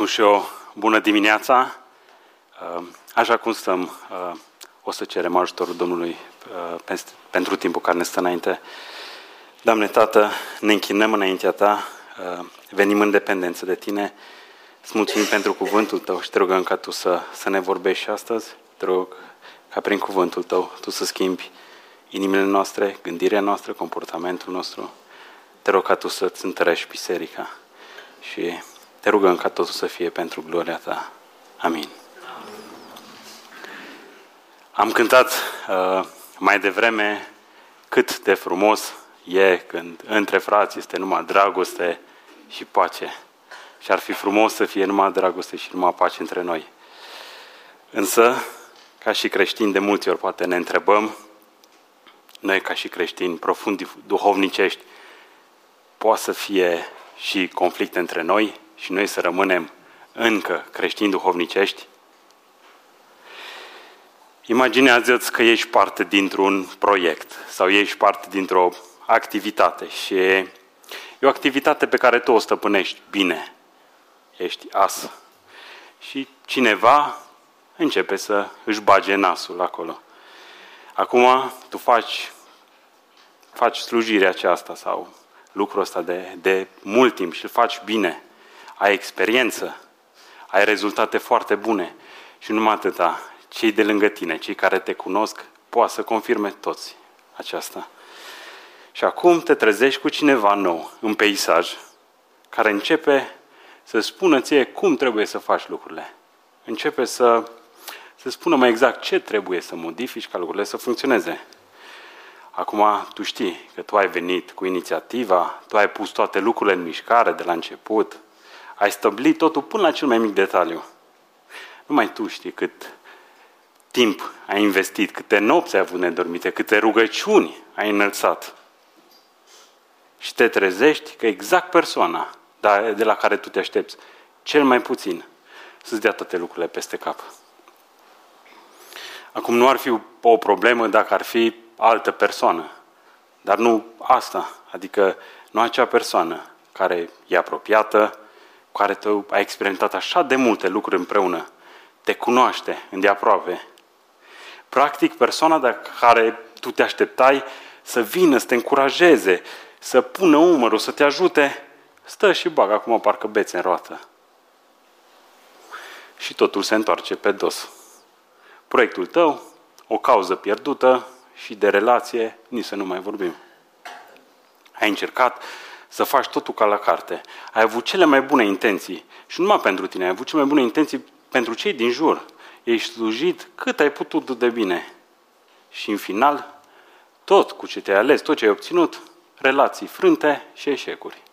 spun și eu, bună dimineața! Așa cum stăm, o să cerem ajutorul Domnului pentru timpul care ne stă înainte. Doamne Tată, ne închinăm înaintea Ta, venim în dependență de Tine, îți mulțumim pentru cuvântul Tău și te rugăm ca Tu să ne vorbești astăzi. Te rog ca prin cuvântul Tău Tu să schimbi inimile noastre, gândirea noastră, comportamentul nostru. Te rog ca Tu să-ți întărești biserica și te rugăm ca totul să fie pentru gloria Ta. Amin. Am cântat mai devreme cât de frumos e când între frați este numai dragoste și pace. Și ar fi frumos să fie numai dragoste și numai pace între noi. Însă, ca și creștini, de multe ori poate ne întrebăm, noi ca și creștini profund duhovnicești, poate să fie și conflicte între noi și noi să rămânem încă creștini duhovnicești? Imaginează-ți că ești parte dintr-un proiect sau ești parte dintr-o activitate și e o activitate pe care tu o stăpânești bine. Ești as. Și cineva începe să își bage nasul acolo. Acum tu faci slujirea aceasta sau lucrul ăsta de mult timp și îl faci bine. Ai experiență, ai rezultate foarte bune și numai atâta. Cei de lângă tine, cei care te cunosc, poate să confirme toți aceasta. Și acum te trezești cu cineva nou în peisaj, care începe să spună ție cum trebuie să faci lucrurile. Începe să spună mai exact ce trebuie să modifici ca lucrurile să funcționeze. Acum tu știi că tu ai venit cu inițiativa, tu ai pus toate lucrurile în mișcare de la început, ai stabilit totul până la cel mai mic detaliu. Numai tu știi cât timp ai investit, câte nopți ai avut nedormite, câte rugăciuni ai înălțat. Și te trezești că exact persoana de la care tu te aștepți, cel mai puțin, să-ți dea toate lucrurile peste cap. Acum nu ar fi o problemă dacă ar fi altă persoană, dar nu asta, adică nu acea persoană care e apropiată, cu care tu ai experimentat așa de multe lucruri împreună, te cunoaște îndeaproape. Practic, persoana de care tu te așteptai să vină, să te încurajeze, să pună umărul, să te ajute, stă și bagă acum parcă bețe în roată. Și totul se întoarce pe dos. Proiectul tău, o cauză pierdută și de relație, nici să nu mai vorbim. Ai încercat să faci totul ca la carte. Ai avut cele mai bune intenții și numai pentru tine, ai avut cele mai bune intenții pentru cei din jur. Ești slujit cât ai putut de bine. Și în final, tot cu ce te-ai ales, tot ce ai obținut, relații frânte și eșecuri.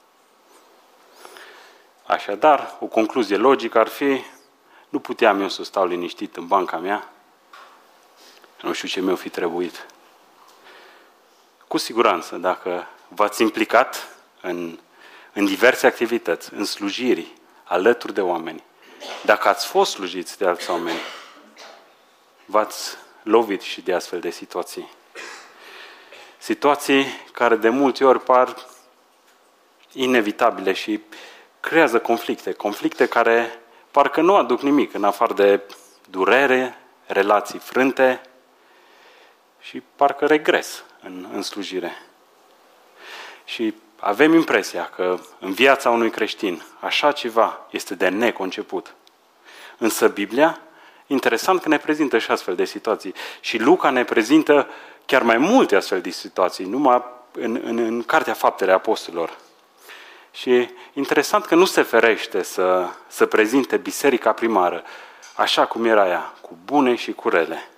Așadar, o concluzie logică ar fi, nu puteam eu să stau liniștit în banca mea, nu știu ce mi-o fi trebuit. Cu siguranță, dacă v-ați implicat în diverse activități, în slujiri, alături de oameni, dacă ați fost slujiți de alți oameni, v-ați lovit și de astfel de situații. Situații care de multe ori par inevitabile și creează conflicte care parcă nu aduc nimic în afară de durere, relații frânte și parcă regres în slujire. Și avem impresia că în viața unui creștin așa ceva este de neconceput. Însă Biblia, interesant că ne prezintă și astfel de situații. Și Luca ne prezintă chiar mai multe astfel de situații, numai în Cartea Faptele Apostolilor. Și interesant că nu se ferește să prezinte biserica primară așa cum era ea, cu bune și cu rele.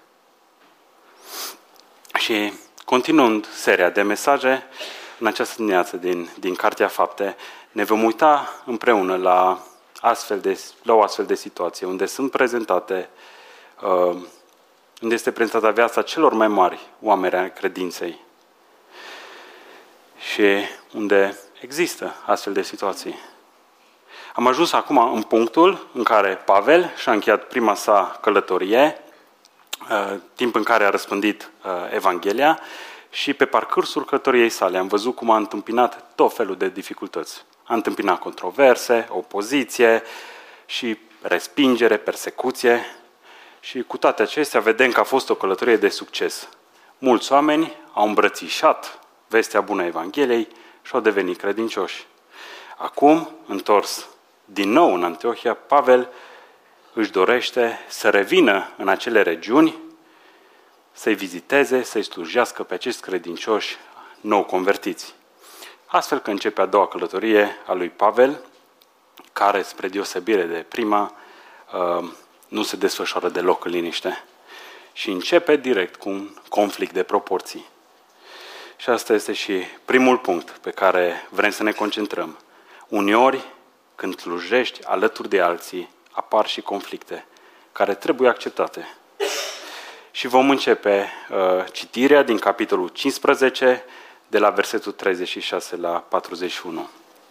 Și continuând seria de mesaje, în această dimineață din Cartea Fapte, ne vom uita împreună la o astfel de situație, unde este prezentată viața celor mai mari oameni ai credinței și unde există astfel de situații. Am ajuns acum în punctul în care Pavel și-a încheiat prima sa călătorie, timp în care a răspândit Evanghelia, și pe parcursul călătoriei sale am văzut cum a întâmpinat tot felul de dificultăți. A întâmpinat controverse, opoziție și respingere, persecuție. Și cu toate acestea vedem că a fost o călătorie de succes. Mulți oameni au îmbrățișat vestea bună a Evangheliei și au devenit credincioși. Acum, întors din nou în Antiohia, Pavel își dorește să revină în acele regiuni, să-i viziteze, să-i slujească pe acești credincioși nou convertiți. Astfel că începe a doua călătorie a lui Pavel, care, spre deosebire de prima, nu se desfășoară deloc în liniște. Și începe direct cu un conflict de proporții. Și asta este și primul punct pe care vrem să ne concentrăm. Uneori, când slujești alături de alții, apar și conflicte care trebuie acceptate. Și vom începe citirea din capitolul 15, de la versetul 36 la 41.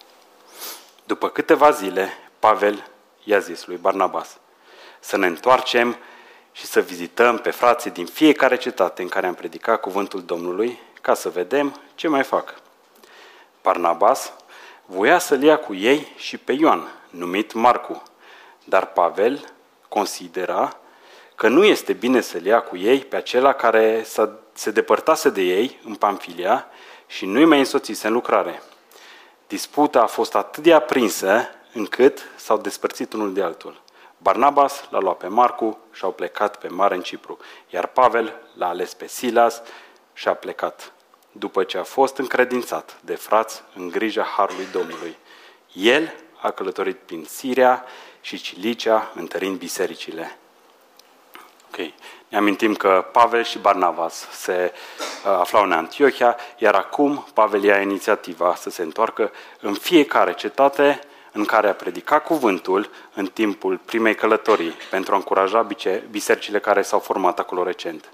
După câteva zile, Pavel i-a zis lui Barnabas să ne întoarcem și să vizităm pe frații din fiecare cetate în care am predicat cuvântul Domnului, ca să vedem ce mai fac. Barnabas voia să-l ia cu ei și pe Ioan, numit Marcu, dar Pavel considera că nu este bine să-l ia cu ei pe acela care se depărtase de ei în Pamfilia și nu-i mai însoțise în lucrare. Disputa a fost atât de aprinsă încât s-au despărțit unul de altul. Barnabas l-a luat pe Marcu și au plecat pe mare în Cipru, iar Pavel l-a ales pe Silas și a plecat, după ce a fost încredințat de frați în grija harului Domnului. El a călătorit prin Siria și Cilicia, întărind bisericile. Ok. Ne amintim că Pavel și Barnabas se aflau în Antiohia, iar acum Pavel ia inițiativa să se întoarcă în fiecare cetate în care a predicat cuvântul în timpul primei călătorii, pentru a încuraja bisericile care s-au format acolo recent.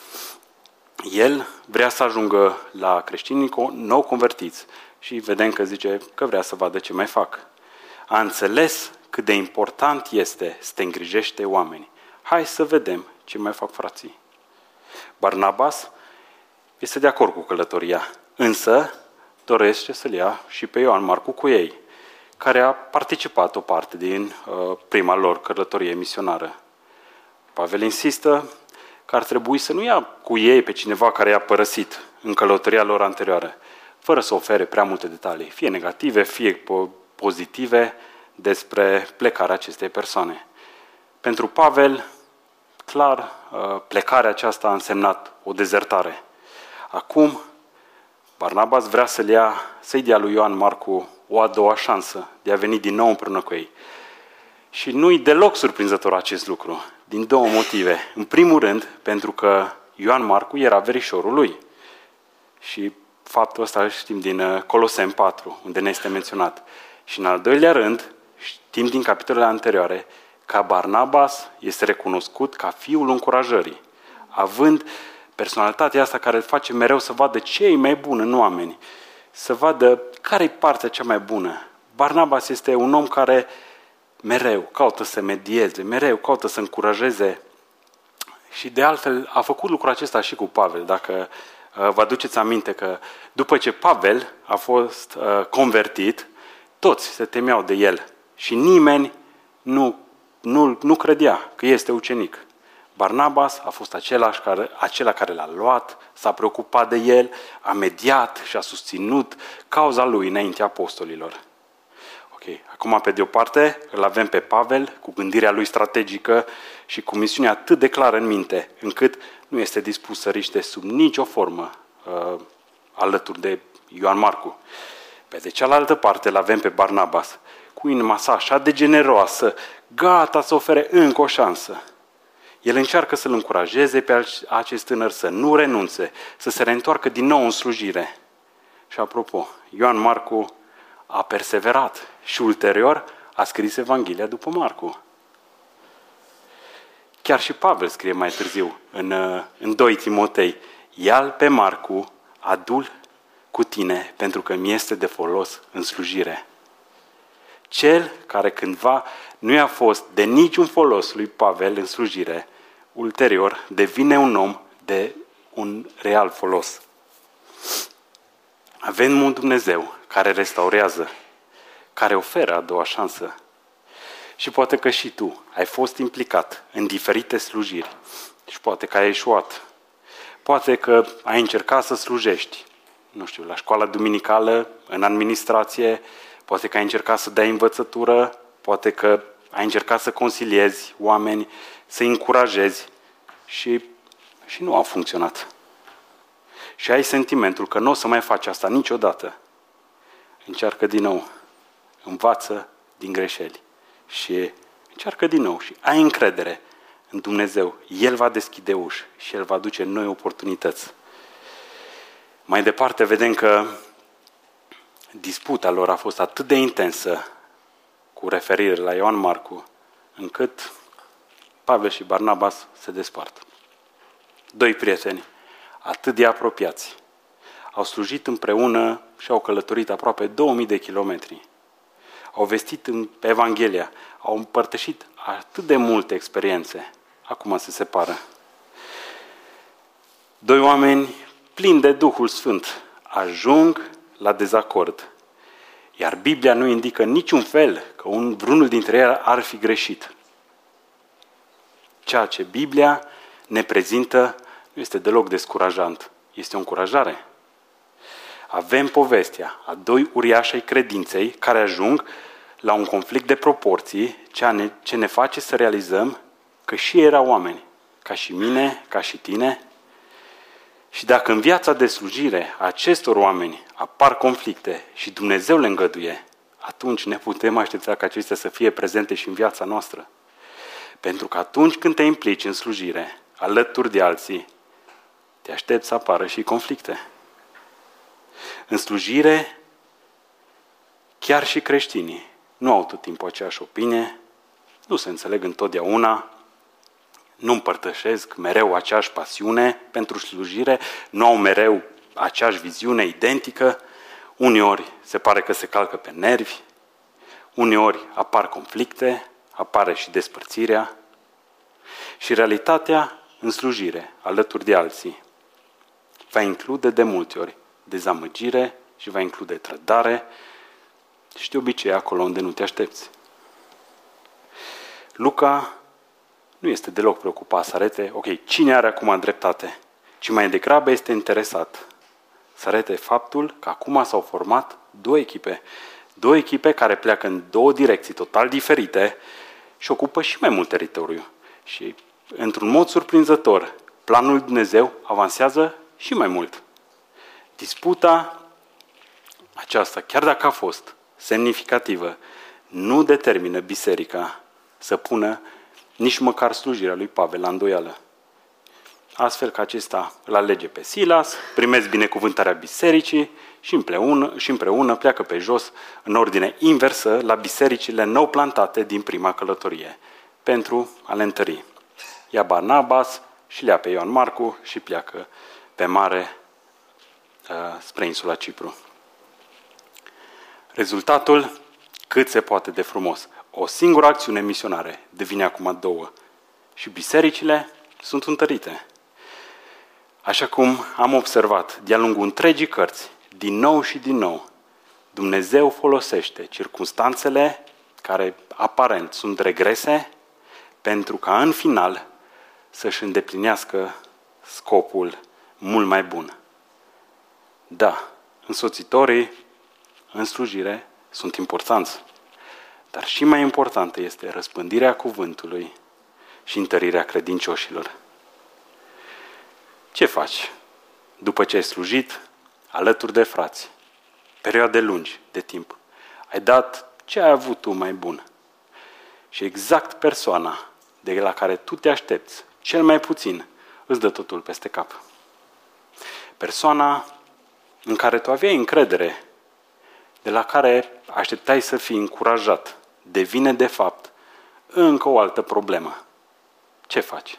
El vrea să ajungă la creștinii nou convertiți și vedem că zice că vrea să vadă ce mai fac. A înțeles cât de important este să te îngrijești de oameni. Hai să vedem ce mai fac frații. Barnabas este de acord cu călătoria, însă dorește să-l ia și pe Ioan Marcu cu ei, care a participat o parte din prima lor călătorie misionară. Pavel insistă că ar trebui să nu ia cu ei pe cineva care i-a părăsit în călătoria lor anterioară, fără să ofere prea multe detalii, fie negative, fie pozitive, despre plecarea acestei persoane. Pentru Pavel, clar, plecarea aceasta a însemnat o dezertare. Acum, Barnabas vrea să-i dea lui Ioan Marcu o a doua șansă de a veni din nou împreună cu ei. Și nu-i deloc surprinzător acest lucru, din două motive. În primul rând, pentru că Ioan Marcu era verișorul lui. Și faptul ăsta îl știm din Coloseni 4, unde ne este menționat. Și în al doilea rând, știm din capitolele anterioare, că Barnabas este recunoscut ca fiul încurajării, având personalitatea asta care îl face mereu să vadă ce e mai bun în oameni, să vadă care-i partea cea mai bună. Barnabas este un om care mereu caută să medieze, mereu caută să încurajeze și de altfel a făcut lucrul acesta și cu Pavel. Dacă vă aduceți aminte că după ce Pavel a fost convertit, toți se temeau de el și nimeni nu credea că este ucenic. Barnabas a fost acela care l-a luat, s-a preocupat de el, a mediat și a susținut cauza lui înaintea apostolilor. Ok, acum pe de o parte îl avem pe Pavel cu gândirea lui strategică și cu misiunea atât de clară în minte, încât nu este dispus să riște sub nicio formă alături de Ioan Marcu. Pe de cealaltă parte îl avem pe Barnabas cu inima sa așa de generoasă, gata să ofere încă o șansă. El încearcă să-l încurajeze pe acest tânăr să nu renunțe, să se reîntoarcă din nou în slujire. Și apropo, Ioan Marcu a perseverat și ulterior a scris Evanghelia după Marcu. Chiar și Pavel scrie mai târziu în 2 Timotei, ia-l pe Marcu, adu-l cu tine, pentru că mi este de folos în slujire. Cel care cândva nu i-a fost de niciun folos lui Pavel în slujire, ulterior devine un om de un real folos. Avem un Dumnezeu care restaurează, care oferă a doua șansă. Și poate că și tu ai fost implicat în diferite slujiri și poate că ai eșuat. Poate că ai încercat să slujești, nu știu, la școala duminicală, în administrație, poate că ai încercat să dai învățătură, poate că ai încercat să consiliezi oameni, să-i încurajezi și nu a funcționat. Și ai sentimentul că nu o să mai faci asta niciodată. Încearcă din nou. Învață din greșeli. Și încearcă din nou. Și ai încredere în Dumnezeu. El va deschide uși și El va duce noi oportunități. Mai departe vedem că disputa lor a fost atât de intensă cu referire la Ioan Marcu, încât Pavel și Barnabas se despart. Doi prieteni, atât de apropiați, au slujit împreună și au călătorit aproape 2000 de kilometri. Au vestit în Evanghelia, au împărtășit atât de multe experiențe. Acum se separă. Doi oameni plini de Duhul Sfânt ajung la dezacord. Iar Biblia nu indică niciun fel că vreunul dintre ei ar fi greșit. Ceea ce Biblia ne prezintă nu este deloc descurajant. Este o încurajare. Avem povestea a doi uriași ai credinței care ajung la un conflict de proporții, ce ne face să realizăm că și ei erau oameni, ca și mine, ca și tine. Și dacă în viața de slujire a acestor oameni apar conflicte și Dumnezeu le îngăduie, atunci ne putem aștepta ca acestea să fie prezente și în viața noastră. Pentru că atunci când te implici în slujire, alături de alții, te aștepți să apară și conflicte. În slujire, chiar și creștinii nu au tot timpul aceeași opinie, nu se înțeleg întotdeauna, nu împărtășesc mereu aceeași pasiune pentru slujire, nu au mereu aceeași viziune identică, uneori se pare că se calcă pe nervi, uneori apar conflicte, apare și despărțirea și realitatea în slujire, alături de alții, va include de multe ori dezamăgire și va include trădare și de obicei acolo unde nu te aștepți. Luca nu este deloc preocupat să arate, cine are acum dreptate, ci mai degrabă este interesat să arate faptul că acum s-au format două echipe care pleacă în două direcții total diferite și ocupă și mai mult teritoriu. Și, într-un mod surprinzător, planul lui Dumnezeu avansează și mai mult. Disputa aceasta, chiar dacă a fost semnificativă, nu determină biserica să pună nici măcar slujirea lui Pavel la îndoială. Astfel că acesta îl alege pe Silas, primesc binecuvântarea bisericii și împreună pleacă pe jos în ordine inversă la bisericile nou plantate din prima călătorie, pentru a le întări. Ia Barnabas și le ia pe Ioan Marcu și pleacă pe mare spre insula Cipru. Rezultatul cât se poate de frumos. O singură acțiune misionare devine acum două și bisericile sunt întărite. Așa cum am observat de-a lungul întregii cărți, din nou și din nou, Dumnezeu folosește circumstanțele care aparent sunt regrese pentru ca în final să-și îndeplinească scopul mult mai bun. Da, însoțitorii în slujire sunt importanți, dar și mai importantă este răspândirea cuvântului și întărirea credincioșilor. Ce faci după ce ai slujit alături de frați, perioade lungi de timp? Ai dat ce ai avut tu mai bun. Și exact persoana de la care tu te aștepți cel mai puțin îți dă totul peste cap. Persoana în care tu aveai încredere, de la care așteptai să fii încurajat, devine de fapt încă o altă problemă. Ce faci?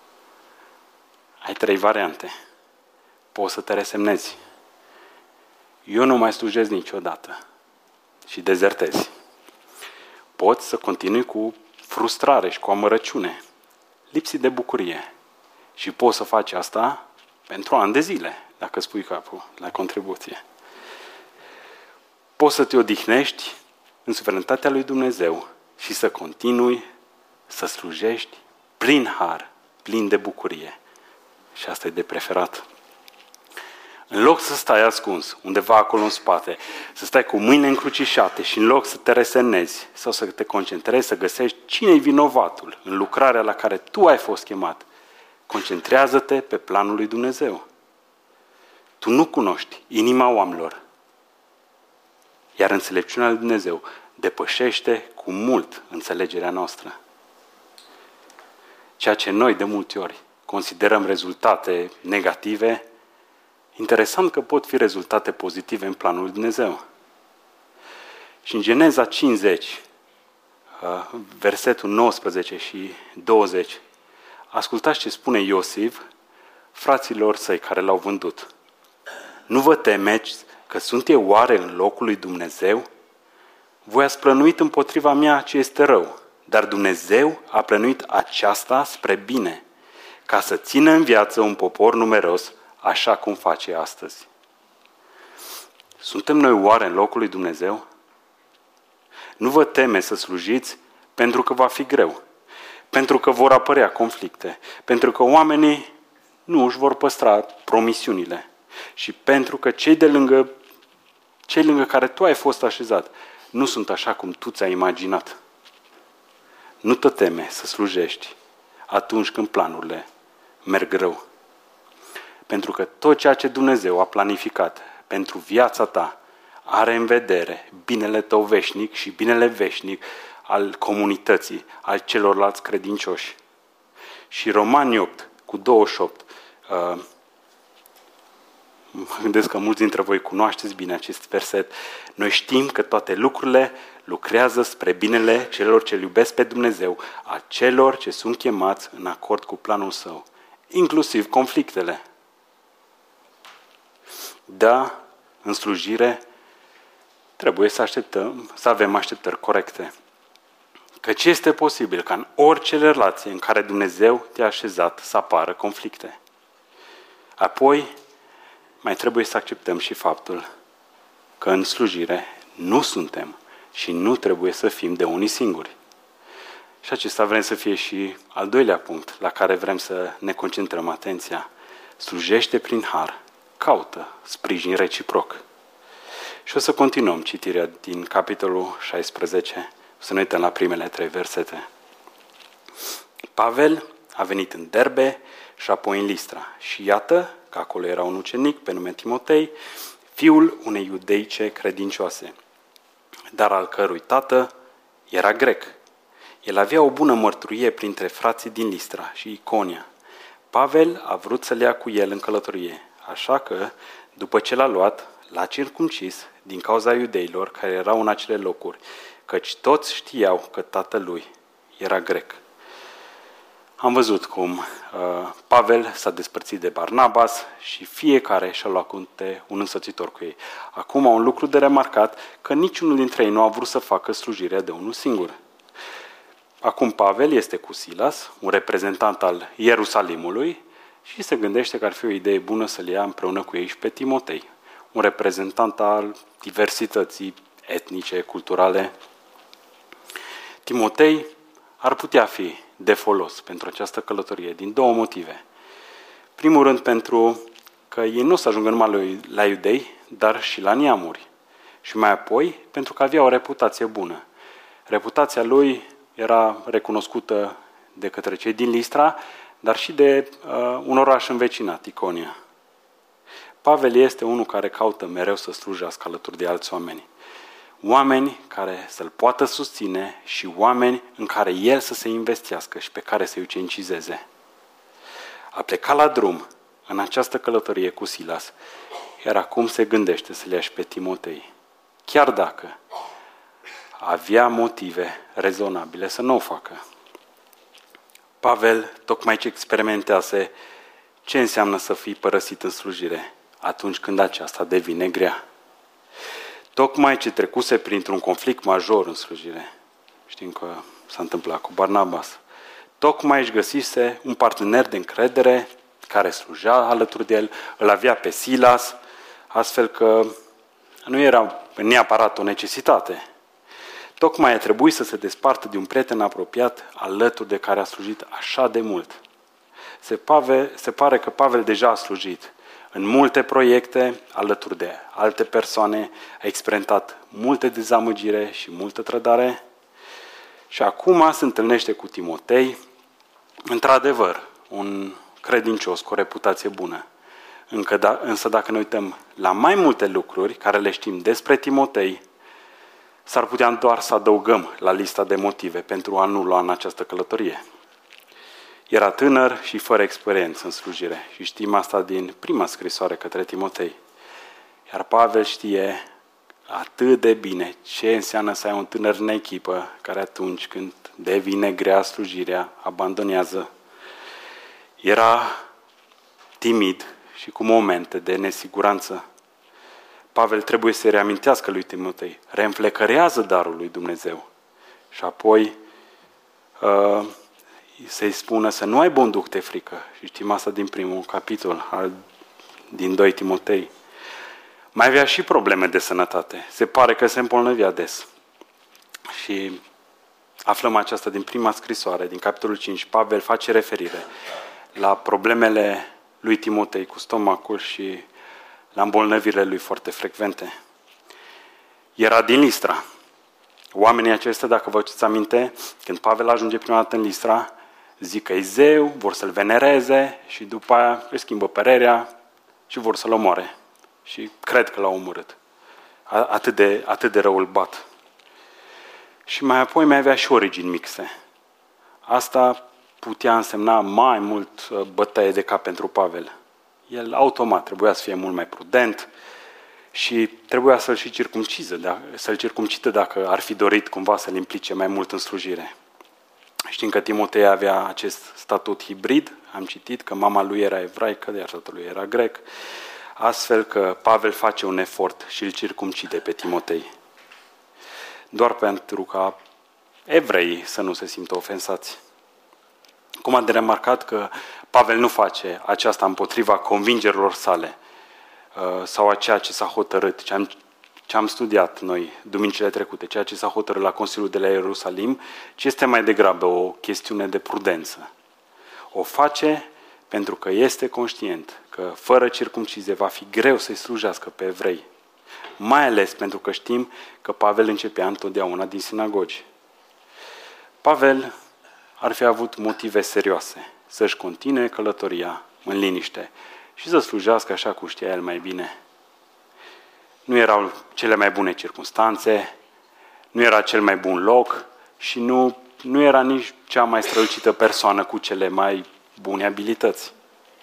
Ai 3 variante. Poți să te resemnezi. Eu nu mai slujesc niciodată și dezertezi. Poți să continui cu frustrare și cu amărăciune, lipsit de bucurie. Și poți să faci asta pentru ani de zile, dacă spui capul la contribuție. Poți să te odihnești în suveranitatea lui Dumnezeu și să continui să slujești prin har, plin de bucurie. Și asta e de preferat. În loc să stai ascuns, undeva acolo în spate, să stai cu mâinile încrucișate și în loc să te resemnezi sau să te concentrezi, să găsești cine e vinovatul în lucrarea la care tu ai fost chemat, concentrează-te pe planul lui Dumnezeu. Tu nu cunoști inima oamenilor, iar înțelepciunea lui Dumnezeu depășește cu mult înțelegerea noastră. Ceea ce noi de multe ori considerăm rezultate negative, interesant că pot fi rezultate pozitive în planul lui Dumnezeu. Și în Geneza 50, versetul 19 și 20, ascultați ce spune Iosif fraților săi care l-au vândut. Nu vă temeți că sunt eu oare în locul lui Dumnezeu? Voi ați plănuit împotriva mea ce este rău, dar Dumnezeu a plănuit aceasta spre bine, ca să țină în viață un popor numeros, așa cum face astăzi. Suntem noi oare în locul lui Dumnezeu? Nu vă teme să slujiți pentru că va fi greu, pentru că vor apărea conflicte, pentru că oamenii nu își vor păstra promisiunile și pentru că cei lângă care tu ai fost așezat nu sunt așa cum tu ți-ai imaginat. Nu te teme să slujești atunci când planurile merg rău. Pentru că tot ceea ce Dumnezeu a planificat pentru viața ta are în vedere binele tău veșnic și binele veșnic al comunității, al celorlalți credincioși. Și Romani 8 cu 28, mă gândesc că mulți dintre voi cunoașteți bine acest verset. Noi știm că toate lucrurile lucrează spre binele celor ce iubesc pe Dumnezeu, a celor ce sunt chemați în acord cu planul Său, inclusiv conflictele. Da, în slujire trebuie să avem așteptări corecte. Căci este posibil ca în orice relație în care Dumnezeu te-a așezat să apară conflicte. Apoi, mai trebuie să acceptăm și faptul că în slujire nu suntem și nu trebuie să fim de unii singuri. Și acesta vrem să fie și al doilea punct la care vrem să ne concentrăm atenția. Slujește prin har, caută sprijin reciproc. Și o să continuăm citirea din capitolul 16, să ne uităm la primele 3 versete. Pavel a venit în Derbe și apoi în Listra. Și iată că acolo era un ucenic pe nume Timotei, fiul unei iudeice credincioase, dar al cărui tată era grec. El avea o bună mărturie printre frații din Listra și Iconia. Pavel a vrut să le ia cu el în călătorie, așa că, după ce l-a luat, l-a circumcis din cauza iudeilor care erau în acele locuri, căci toți știau că tatălui era grec. Am văzut cum Pavel s-a despărțit de Barnabas și fiecare și-a luat un însoțitor cu ei. Acum, un lucru de remarcat, că niciunul dintre ei nu a vrut să facă slujirea de unul singur. Acum Pavel este cu Silas, un reprezentant al Ierusalimului, și se gândește că ar fi o idee bună să-l ia împreună cu ei și pe Timotei, un reprezentant al diversității etnice, culturale. Timotei ar putea fi de folos pentru această călătorie, din 2 motive. Primul rând pentru că ei nu o să ajungă numai la iudei, dar și la neamuri. Și mai apoi pentru că avea o reputație bună. Reputația lui era recunoscută de către cei din Listra, dar și de un oraș învecinat, Iconia. Pavel este unul care caută mereu să slujească alături de alți oameni. Oameni care să-l poată susține și oameni în care el să se investească și pe care să-i ucenicizeze. A plecat la drum în această călătorie cu Silas, iar acum se gândește să le ia și pe Timotei. Chiar dacă avea motive rezonabile să nu o facă. Pavel tocmai ce experimentează ce înseamnă să fii părăsit în slujire atunci când aceasta devine grea. Tocmai ce trecuse printr-un conflict major în slujire. Știm că s-a întâmplat cu Barnabas. Tocmai își găsise un partener de încredere care slujea alături de el, îl avea pe Silas, astfel că nu era neapărat o necesitate. tocmai a trebuit să se despartă de un prieten apropiat alături de care a slujit așa de mult. Se pare că Pavel deja a slujit în multe proiecte, alături de alte persoane, a experimentat multe dezamăgire și multă trădare și acum se întâlnește cu Timotei, într-adevăr, un credincios cu o reputație bună. Însă dacă ne uităm la mai multe lucruri care le știm despre Timotei, s-ar putea doar să adăugăm la lista de motive pentru a nu lua în această călătorie. Era tânăr și fără experiență în slujire și știm asta din prima scrisoare către Timotei. Iar Pavel știe atât de bine ce înseamnă să ai un tânăr în echipă care atunci când devine grea slujirea, abandonează. Era timid și cu momente de nesiguranță. Pavel trebuie să reamintească lui Timotei, reînflecărează darul lui Dumnezeu și apoi să-i spună să nu aibă un duh de frică. Și știm asta din primul capitol, din 2 Timotei. Mai avea și probleme de sănătate. Se pare că se îmbolnăvea des. Și aflăm aceasta din prima scrisoare, din capitolul 5. Pavel face referire la problemele lui Timotei cu stomacul și la îmbolnăvirile lui foarte frecvente. Era din Listra. Oamenii aceștia, dacă vă aduceți aminte, când Pavel ajunge prima dată în Listra, zic că e zeu, vor să-l venereze și după aia își schimbă părerea și vor să-l omoare. Și cred că l-au omorât. Atât de rău îl bat. Și mai apoi mai avea și origini mixte. Asta putea însemna mai mult bătaie de cap pentru Pavel. El automat trebuia să fie mult mai prudent și trebuia să-l și circumcite dacă ar fi dorit cumva să-l implice mai mult în slujire. Știm că Timotei avea acest statut hibrid, am citit că mama lui era evraică, iar tatăl lui era grec, astfel că Pavel face un efort și îl circumcide pe Timotei. Doar pentru ca evreii să nu se simtă ofensați. Cum a de remarcat că Pavel nu face aceasta împotriva convingerilor sale sau a ceea ce s-a hotărât, ce am studiat noi duminicile trecute, ceea ce s-a hotărât la Consiliul de la Ierusalim, ci este mai degrabă o chestiune de prudență. O face pentru că este conștient că fără circumcizie va fi greu să-i slujească pe evrei. Mai ales pentru că știm că Pavel începea întotdeauna din sinagogi. Pavel ar fi avut motive serioase să-și continue călătoria în liniște și să slujească așa cum știa el mai bine. Nu erau cele mai bune circunstanțe, nu era cel mai bun loc și nu era nici cea mai strălucită persoană cu cele mai bune abilități.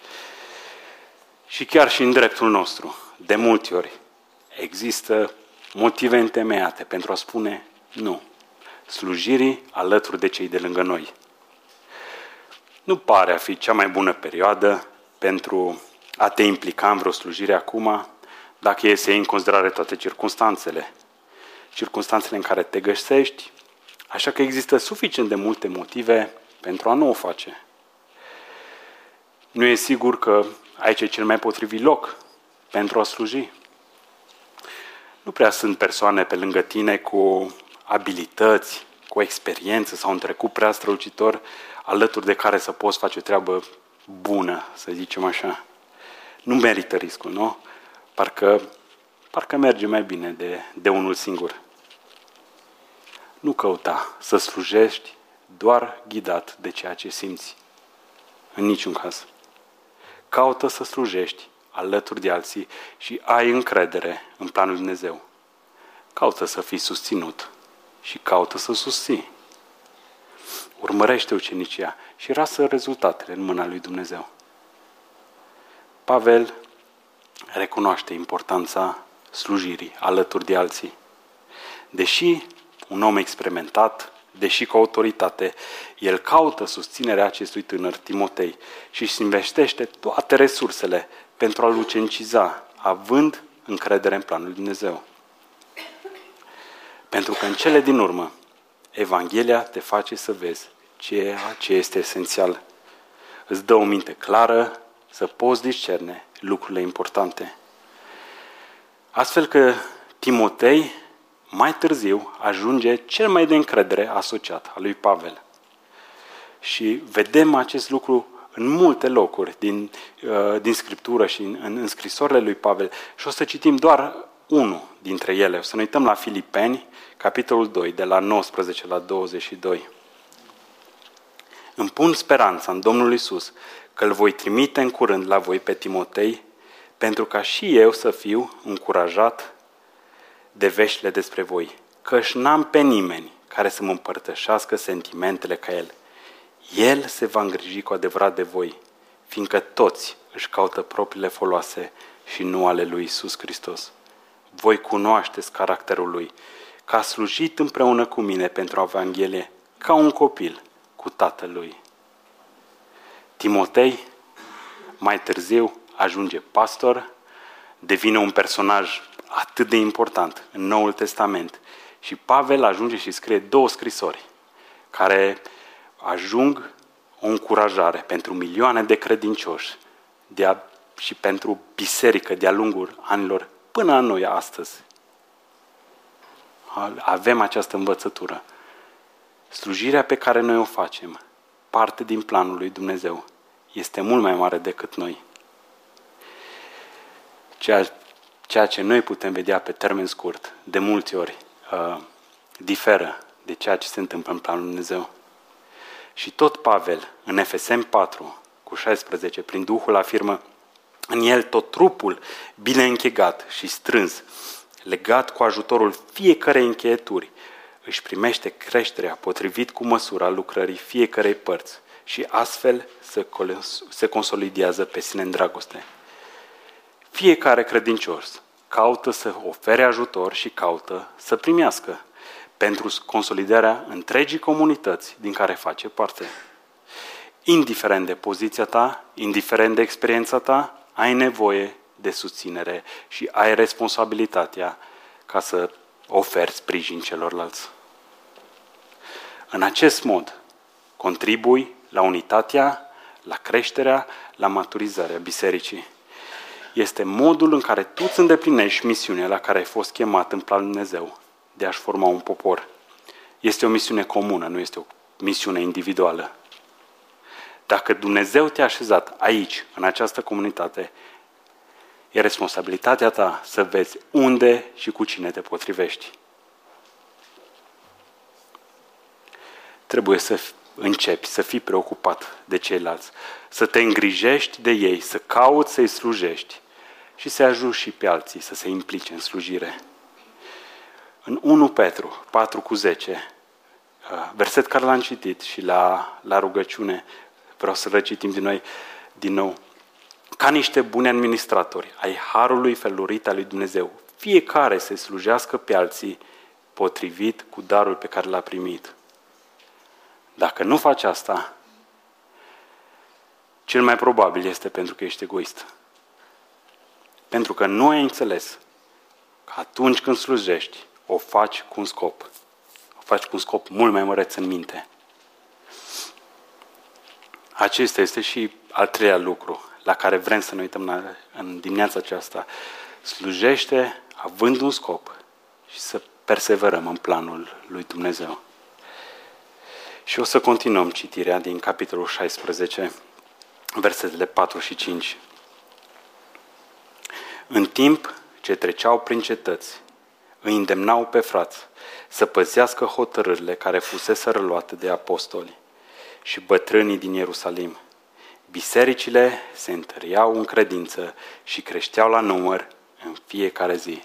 Și chiar și în dreptul nostru, de multe ori, există motive întemeiate pentru a spune nu slujirii alături de cei de lângă noi. Nu pare a fi cea mai bună perioadă pentru a te implica în vreo slujire acum, dacă e să iei în considerare toate circunstanțele în care te găsești, așa că există suficient de multe motive pentru a nu o face. Nu e sigur că aici e cel mai potrivit loc pentru a sluji. Nu prea sunt persoane pe lângă tine cu abilități, cu experiență sau un trecut prea strălucitor, alături de care să poți face o treabă bună, să zicem așa. Nu merită riscul, nu? Parcă merge mai bine de unul singur. Nu căuta să slujești doar ghidat de ceea ce simți. În niciun caz. Caută să slujești alături de alții și ai încredere în planul lui Dumnezeu. Caută să fii susținut și caută să susții. Urmărește ucenicia și lasă rezultatele în mâna lui Dumnezeu. Pavel recunoaște importanța slujirii alături de alții. Deși un om experimentat, deși cu autoritate, el caută susținerea acestui tânăr Timotei și își investește toate resursele pentru a-l uceniciza, având încredere în planul lui Dumnezeu. Pentru că în cele din urmă, Evanghelia te face să vezi ceea ce este esențial. Îți dă o minte clară să poți discerne lucrurile importante. Astfel că Timotei mai târziu ajunge cel mai de încredere asociat al lui Pavel. Și vedem acest lucru în multe locuri din Scriptură și în scrisorile lui Pavel. Și o să citim doar unul dintre ele. O să ne uităm la Filipeni, capitolul 2, de la 19 la 22. Îmi pun speranța în Domnul Iisus că îl voi trimite în curând la voi pe Timotei, pentru ca și eu să fiu încurajat de veștile despre voi, căci n-am pe nimeni care să mă împărtășească sentimentele ca el. El se va îngriji cu adevărat de voi, fiindcă toți își caută propriile foloase și nu ale lui Iisus Hristos. Voi cunoașteți caracterul lui, că a slujit împreună cu mine pentru Evanghelie ca un copil cu tatăl lui. Timotei, mai târziu, ajunge pastor, devine un personaj atât de important în Noul Testament și Pavel ajunge și scrie 2 scrisori care ajung o încurajare pentru milioane de credincioși și pentru biserică de-a lungul anilor până la noi astăzi. Avem această învățătură. Slujirea pe care noi o facem, parte din planul lui Dumnezeu, este mult mai mare decât noi. Ceea ce noi putem vedea pe termen scurt, de multe ori, diferă de ceea ce se întâmplă în planul lui Dumnezeu. Și tot Pavel, în Efeseni 4, cu 16, prin Duhul afirmă, în el tot trupul bine închegat și strâns, legat cu ajutorul fiecarei încheieturi, își primește creșterea potrivit cu măsura lucrării fiecarei părți și astfel se consolidează pe sine în dragoste. Fiecare credincios caută să ofere ajutor și caută să primească pentru consolidarea întregii comunități din care face parte. Indiferent de poziția ta, indiferent de experiența ta, ai nevoie de susținere și ai responsabilitatea ca să oferi sprijin celorlalți. În acest mod, contribui la unitatea, la creșterea, la maturizarea bisericii. Este modul în care tu îți îndeplinești misiunea la care ai fost chemat în planul Dumnezeu de a-și forma un popor. Este o misiune comună, nu este o misiune individuală. Dacă Dumnezeu te-a așezat aici, în această comunitate, e responsabilitatea ta să vezi unde și cu cine te potrivești. Trebuie să începi să fii preocupat de ceilalți, să te îngrijești de ei, să cauți să-i slujești și să ajuți și pe alții să se implice în slujire. În 1 Petru 4:10, verset care l-am citit și la rugăciune, vreau să recitim din nou. Ca niște buni administratori ai harului felurit al lui Dumnezeu, fiecare să slujească pe alții potrivit cu darul pe care l-a primit. Dacă nu faci asta, cel mai probabil este pentru că ești egoist. Pentru că nu ai înțeles că atunci când slujești, o faci cu un scop. O faci cu un scop mult mai măreț în minte. Acesta este și al treilea lucru la care vrem să ne uităm în dimineața aceasta. Slujește având un scop și să perseverăm în planul lui Dumnezeu. Și o să continuăm citirea din capitolul 16, versetele 4 și 5. În timp ce treceau prin cetăți, îi îndemnau pe frați să păzească hotărârile care fuseseră luate de apostoli și bătrânii din Ierusalim. Bisericile se întăreau în credință și creșteau la număr în fiecare zi.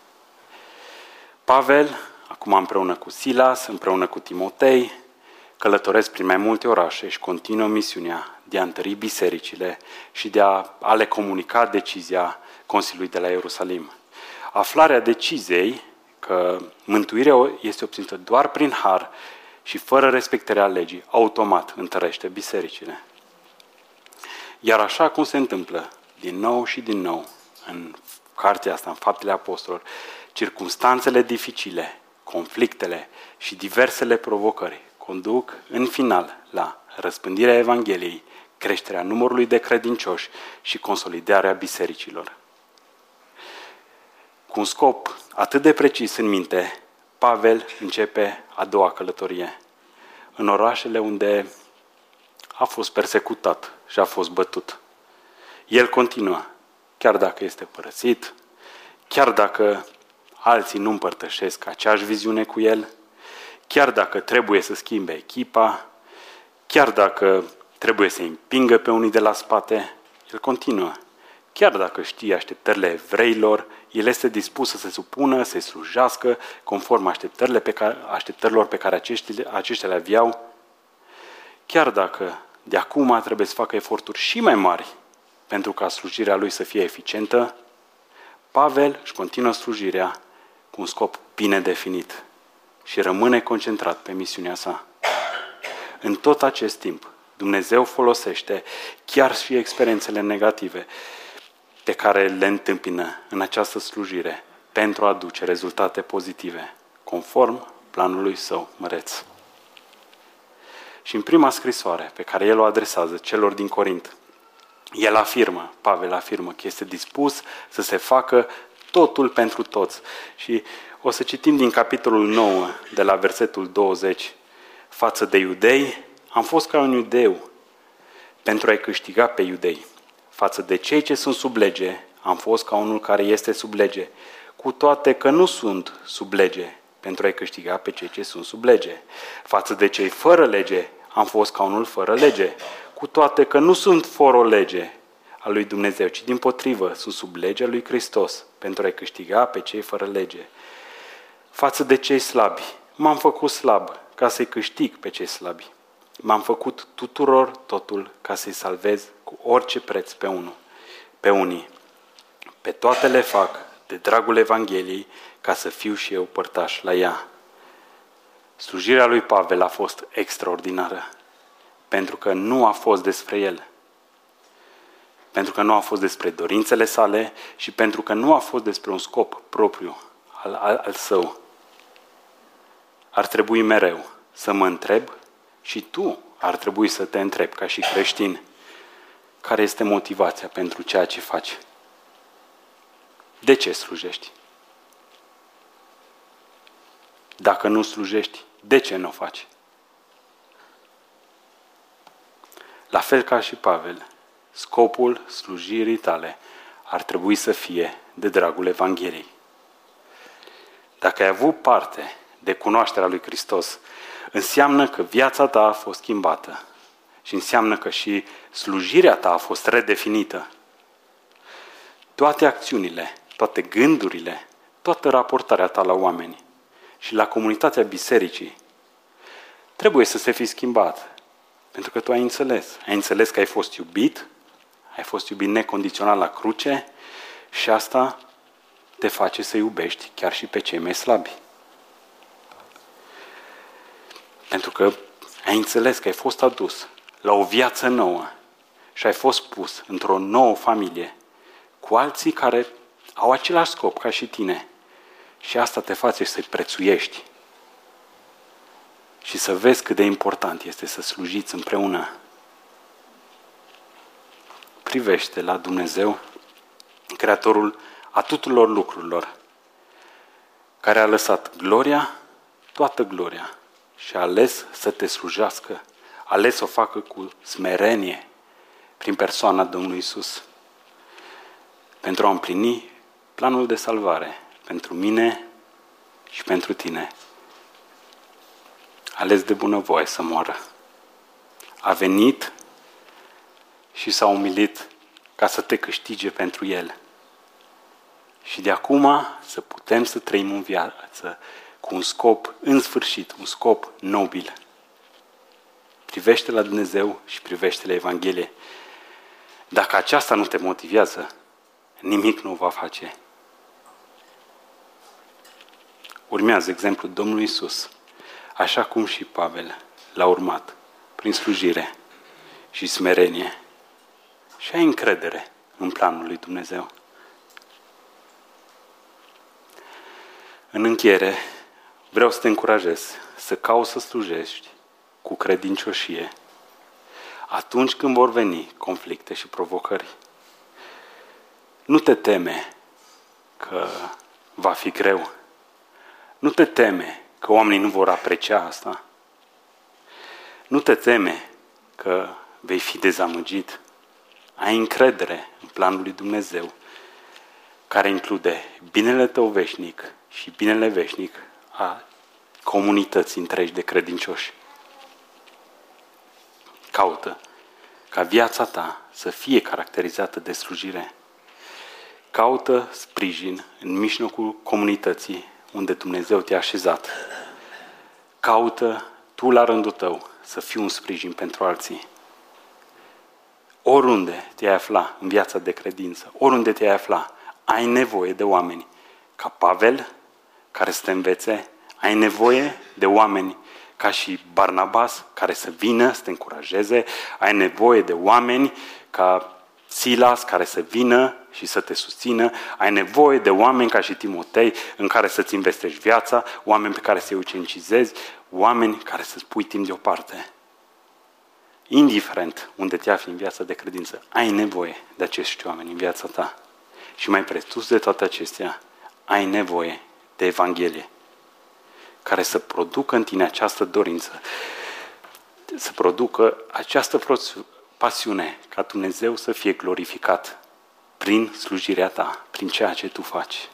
Pavel, acum împreună cu Silas, împreună cu Timotei, călătoresc prin mai multe orașe și continuă misiunea de a întări bisericile și de a le comunica decizia Consiliului de la Ierusalim. Aflarea deciziei că mântuirea este obținută doar prin har și fără respectarea legii, automat întărește bisericile. Iar așa cum se întâmplă din nou și din nou în cartea asta, în Faptele Apostolilor, circumstanțele dificile, conflictele și diversele provocări conduc în final la răspândirea Evangheliei, creșterea numărului de credincioși și consolidarea bisericilor. Cu un scop atât de precis în minte, Pavel începe a doua călătorie. În orașele unde a fost persecutat și a fost bătut. El continuă, chiar dacă este părăsit, chiar dacă alții nu împărtășesc aceeași viziune cu el, chiar dacă trebuie să schimbe echipa, chiar dacă trebuie să împingă pe unii de la spate, el continuă. Chiar dacă știe așteptările evreilor, el este dispus să se supună, să-i slujească, conform așteptărilor pe care aceștia le aveau. Chiar dacă de acum trebuie să facă eforturi și mai mari pentru ca slujirea lui să fie eficientă, Pavel își continuă slujirea cu un scop bine definit și rămâne concentrat pe misiunea sa. În tot acest timp, Dumnezeu folosește chiar și experiențele negative pe care le întâmpină în această slujire pentru a aduce rezultate pozitive, conform planului său măreț. Și în prima scrisoare pe care el o adresează celor din Corint, Pavel afirmă că este dispus să se facă totul pentru toți. Și o să citim din capitolul 9, de la versetul 20, față de iudei, am fost ca un iudeu pentru a-i câștiga pe iudei. Față de cei ce sunt sub lege, am fost ca unul care este sub lege, cu toate că nu sunt sub lege, pentru a-i câștiga pe cei ce sunt sub lege. Față de cei fără lege, am fost ca unul fără lege, cu toate că nu sunt fără o lege a lui Dumnezeu, ci dimpotrivă, sunt sub legea lui Hristos, pentru a-i câștiga pe cei fără lege. Față de cei slabi, m-am făcut slab ca să-i câștig pe cei slabi. M-am făcut tuturor totul ca să-i salvez cu orice preț pe unii. Pe toate le fac de dragul Evangheliei ca să fiu și eu părtaș la ea. Slujirea lui Pavel a fost extraordinară, pentru că nu a fost despre el, pentru că nu a fost despre dorințele sale și pentru că nu a fost despre un scop propriu al său. Ar trebui mereu să mă întreb și tu ar trebui să te întrebi ca și creștin care este motivația pentru ceea ce faci. De ce slujești? Dacă nu slujești, de ce nu o faci? La fel ca și Pavel, scopul slujirii tale ar trebui să fie de dragul Evangheliei. Dacă ai avut parte de cunoașterea lui Hristos, înseamnă că viața ta a fost schimbată și înseamnă că și slujirea ta a fost redefinită. Toate acțiunile, toate gândurile, toată raportarea ta la oameni și la comunitatea bisericii trebuie să se fi schimbat. Pentru că tu ai înțeles. Ai înțeles că ai fost iubit necondițional la cruce și asta te face să iubești chiar și pe cei mai slabi. Pentru că ai înțeles că ai fost adus la o viață nouă și ai fost pus într-o nouă familie cu alții care au același scop ca și tine. Și asta te face să-i prețuiești și să vezi cât de important este să slujiți împreună. Privește la Dumnezeu, Creatorul a tuturor lucrurilor, care a lăsat gloria, toată gloria, și a ales să te slujească, a ales să o facă cu smerenie prin persoana Domnului Iisus, pentru a împlini planul de salvare pentru mine și pentru tine. A ales de bunăvoie să moară. A venit și s-a umilit ca să te câștige pentru El. Și de acum să putem să trăim în viață cu un scop în sfârșit, un scop nobil. Privește la Dumnezeu și privește la Evanghelie. Dacă aceasta nu te motivează, nimic nu o va face. Urmează exemplul Domnului Iisus, așa cum și Pavel l-a urmat, prin slujire și smerenie. Și ai încredere în planul lui Dumnezeu. În încheiere, vreau să te încurajez să cauți să slujești cu credincioșie atunci când vor veni conflicte și provocări. Nu te teme că va fi greu. Nu te teme că oamenii nu vor aprecia asta. Nu te teme că vei fi dezamăgit. Ai încredere în planul lui Dumnezeu, care include binele tău veșnic și binele veșnic a comunității întregi de credincioși. Caută ca viața ta să fie caracterizată de slujire. Caută sprijin în mijlocul comunității unde Dumnezeu te-a așezat. Caută tu la rândul tău să fii un sprijin pentru alții. Oriunde te-ai afla în viața de credință, oriunde te-ai afla, ai nevoie de oameni ca Pavel, care să te învețe, ai nevoie de oameni ca și Barnabas, care să vină, să te încurajeze, ai nevoie de oameni ca Silas, care să vină și să te susțină, ai nevoie de oameni ca și Timotei, în care să-ți investești viața, oameni pe care să-i ucenicizezi, oameni care să-ți pui timp deoparte. Indiferent unde te afli în viața de credință, ai nevoie de acești oameni în viața ta. Și mai presus de toate acestea, ai nevoie de Evanghelie, care să producă în tine această dorință, să producă această pasiune ca Dumnezeu să fie glorificat prin slujirea ta, prin ceea ce tu faci.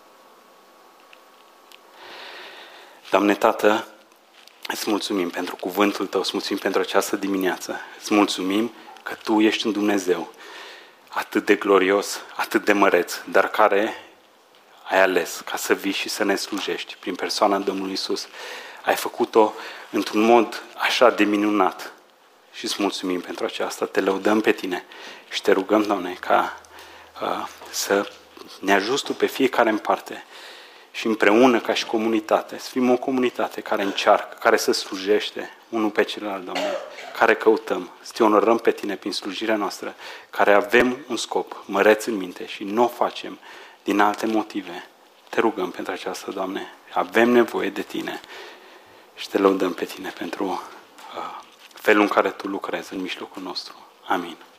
Doamne Tată, îți mulțumim pentru cuvântul Tău, îți mulțumim pentru această dimineață, îți mulțumim că Tu ești un Dumnezeu atât de glorios, atât de măreț, dar care ai ales ca să vii și să ne slujești prin persoana Domnului Iisus. Ai făcut-o într-un mod așa de minunat și îți mulțumim pentru aceasta. Te lăudăm pe Tine și te rugăm, Doamne, ca să ne ajuți Tu pe fiecare în parte și împreună ca și comunitate, să fim o comunitate care încearcă, care să slujește unul pe celălalt, Doamne, care căutăm, să Te onorăm pe Tine prin slujirea noastră, care avem un scop măreț în minte și nu o facem din alte motive. Te rugăm pentru aceasta, Doamne, avem nevoie de Tine și Te lăudăm pe Tine pentru felul în care Tu lucrezi în mijlocul nostru. Amin.